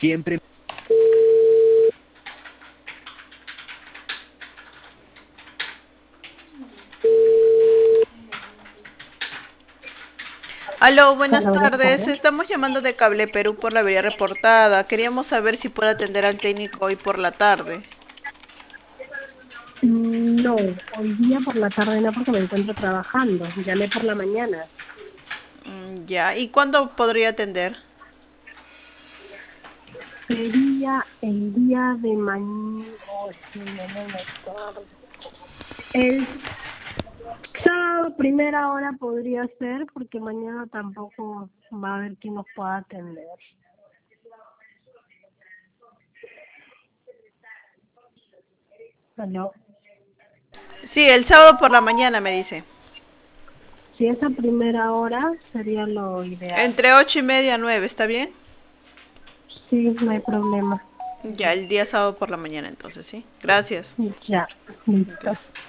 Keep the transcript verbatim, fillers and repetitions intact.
Siempre. Aló, buenas Hola, buenas tardes. tardes. Estamos llamando de Cable Perú por la avería reportada. Queríamos saber si puede atender al técnico hoy por la tarde. Mm, No, hoy día por la tarde no porque me encuentro trabajando. Llamé por la mañana. Mm, ya, ¿y cuándo podría atender? Sería el día de mañana. Oh, sí, mañana tarde. El sábado, primera hora podría ser porque mañana tampoco va a haber quien nos pueda atender. ¿Aló? Sí, el sábado por la mañana me dice. Si esa primera hora sería lo ideal. Entre ocho y media a nueve, ¿está bien? Sí, no hay problema. Ya, el día sábado por la mañana entonces, ¿sí? Gracias. Ya, listo. Ya.